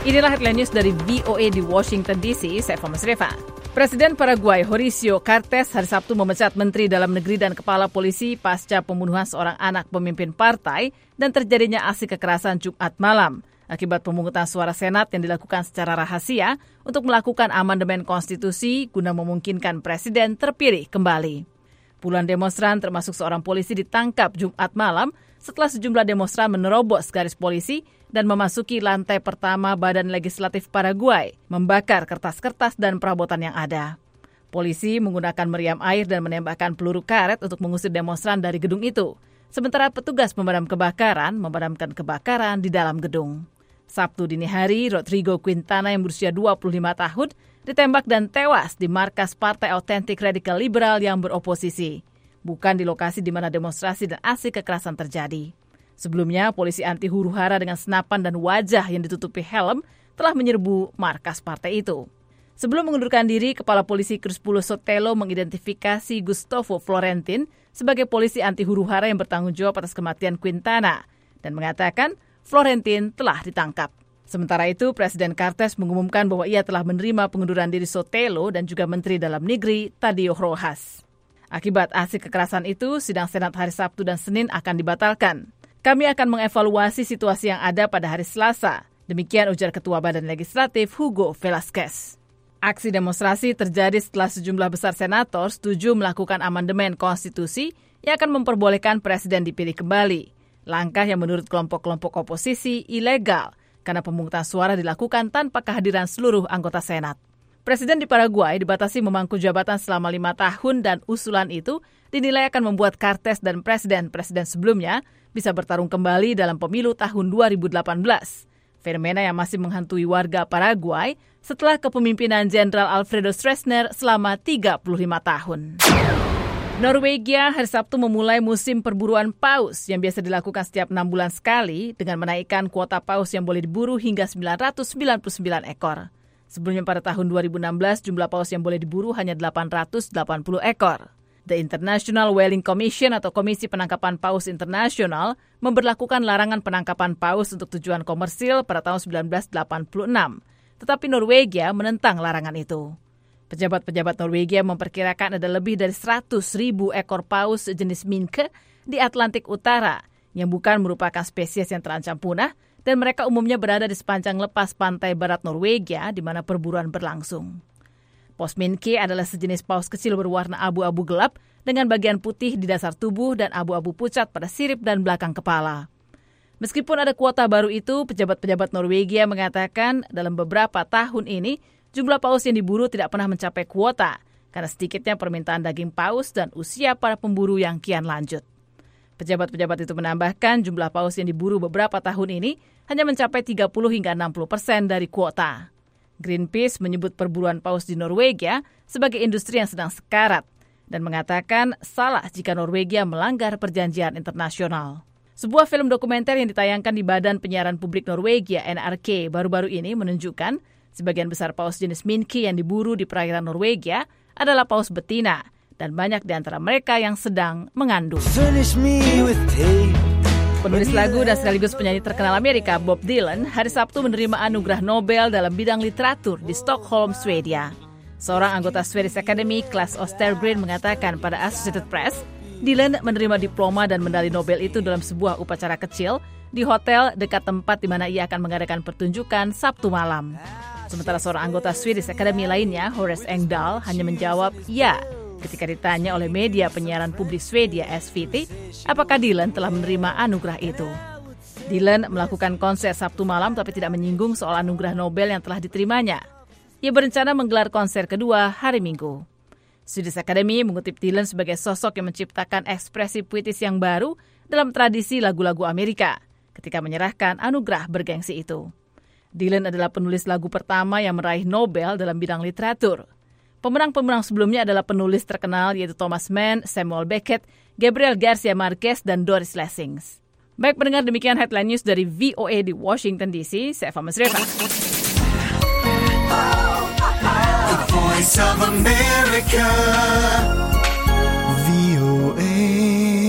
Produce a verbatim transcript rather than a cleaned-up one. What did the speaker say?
Inilah headline news dari V O A di Washington D C, saya Fama Sreva. Presiden Paraguay Horacio Cartes hari Sabtu memecat Menteri Dalam Negeri dan Kepala Polisi pasca pembunuhan seorang anak pemimpin partai dan terjadinya aksi kekerasan Jumat malam akibat pemungutan suara Senat yang dilakukan secara rahasia untuk melakukan amandemen konstitusi guna memungkinkan Presiden terpilih kembali. Puluhan demonstran termasuk seorang polisi ditangkap Jumat malam setelah sejumlah demonstran menerobos garis polisi dan memasuki lantai pertama Badan Legislatif Paraguay, membakar kertas-kertas dan perabotan yang ada. Polisi menggunakan meriam air dan menembakkan peluru karet untuk mengusir demonstran dari gedung itu, sementara petugas pemadam kebakaran memadamkan kebakaran di dalam gedung. Sabtu dini hari, Rodrigo Quintana yang berusia dua puluh lima tahun ditembak dan tewas di markas Partai Autentik Radikal Liberal yang beroposisi, bukan di lokasi di mana demonstrasi dan aksi kekerasan terjadi. Sebelumnya, polisi anti huru-hara dengan senapan dan wajah yang ditutupi helm telah menyerbu markas partai itu. Sebelum mengundurkan diri, Kepala Polisi Crispulo Sotelo mengidentifikasi Gustavo Florentin sebagai polisi anti huru-hara yang bertanggung jawab atas kematian Quintana dan mengatakan Florentin telah ditangkap. Sementara itu, Presiden Cartes mengumumkan bahwa ia telah menerima pengunduran diri Sotelo dan juga Menteri Dalam Negeri Tadeo Rojas. Akibat aksi kekerasan itu, sidang Senat hari Sabtu dan Senin akan dibatalkan. Kami akan mengevaluasi situasi yang ada pada hari Selasa. Demikian ujar Ketua Badan Legislatif Hugo Velasquez. Aksi demonstrasi terjadi setelah sejumlah besar senator setuju melakukan amandemen konstitusi yang akan memperbolehkan Presiden dipilih kembali. Langkah yang menurut kelompok-kelompok oposisi ilegal karena pemungutan suara dilakukan tanpa kehadiran seluruh anggota Senat. Presiden di Paraguay dibatasi memangku jabatan selama lima tahun dan usulan itu dinilai akan membuat Cartes dan presiden-presiden sebelumnya bisa bertarung kembali dalam pemilu tahun dua ribu delapan belas. Fenomena yang masih menghantui warga Paraguay setelah kepemimpinan Jenderal Alfredo Stroessner selama tiga puluh lima tahun. Norwegia hari Sabtu memulai musim perburuan paus yang biasa dilakukan setiap enam bulan sekali dengan menaikkan kuota paus yang boleh diburu hingga sembilan ratus sembilan puluh sembilan ekor. Sebelumnya pada tahun dua ribu enam belas jumlah paus yang boleh diburu hanya delapan ratus delapan puluh ekor. The International Whaling Commission atau Komisi Penangkapan Paus Internasional memberlakukan larangan penangkapan paus untuk tujuan komersil pada tahun sembilan belas delapan puluh enam. Tetapi Norwegia menentang larangan itu. Pejabat-pejabat Norwegia memperkirakan ada lebih dari seratus ribu ekor paus jenis minke di Atlantik Utara yang bukan merupakan spesies yang terancam punah dan mereka umumnya berada di sepanjang lepas pantai barat Norwegia di mana perburuan berlangsung. Paus minke adalah sejenis paus kecil berwarna abu-abu gelap dengan bagian putih di dasar tubuh dan abu-abu pucat pada sirip dan belakang kepala. Meskipun ada kuota baru itu, pejabat-pejabat Norwegia mengatakan dalam beberapa tahun ini jumlah paus yang diburu tidak pernah mencapai kuota karena sedikitnya permintaan daging paus dan usia para pemburu yang kian lanjut. Pejabat-pejabat itu menambahkan jumlah paus yang diburu beberapa tahun ini hanya mencapai tiga puluh hingga enam puluh persen dari kuota. Greenpeace menyebut perburuan paus di Norwegia sebagai industri yang sedang sekarat dan mengatakan salah jika Norwegia melanggar perjanjian internasional. Sebuah film dokumenter yang ditayangkan di Badan Penyiaran Publik Norwegia N R K baru-baru ini menunjukkan sebagian besar paus jenis minke yang diburu di perairan Norwegia adalah paus betina dan banyak di antara mereka yang sedang mengandung. Penulis lagu dan sekaligus penyanyi terkenal Amerika Bob Dylan hari Sabtu menerima anugerah Nobel dalam bidang literatur di Stockholm, Swedia. Seorang anggota Swedish Academy, Claes Ostergren, mengatakan pada Associated Press, Dylan menerima diploma dan medali Nobel itu dalam sebuah upacara kecil di hotel dekat tempat di mana ia akan mengadakan pertunjukan Sabtu malam. Sementara seorang anggota Swedish Academy lainnya, Horace Engdahl, hanya menjawab ya ketika ditanya oleh media penyiaran publik Swedia S V T, apakah Dylan telah menerima anugerah itu. Dylan melakukan konser Sabtu malam tapi tidak menyinggung soal anugerah Nobel yang telah diterimanya. Ia berencana menggelar konser kedua hari Minggu. Swedish Academy mengutip Dylan sebagai sosok yang menciptakan ekspresi puitis yang baru dalam tradisi lagu-lagu Amerika ketika menyerahkan anugerah bergengsi itu. Dylan adalah penulis lagu pertama yang meraih Nobel dalam bidang literatur. Pemenang-pemenang sebelumnya adalah penulis terkenal yaitu Thomas Mann, Samuel Beckett, Gabriel Garcia Marquez, dan Doris Lessing. Baik pendengar, demikian headline news dari V O A di Washington D C. Saya Fama Sreva. The Voice of America.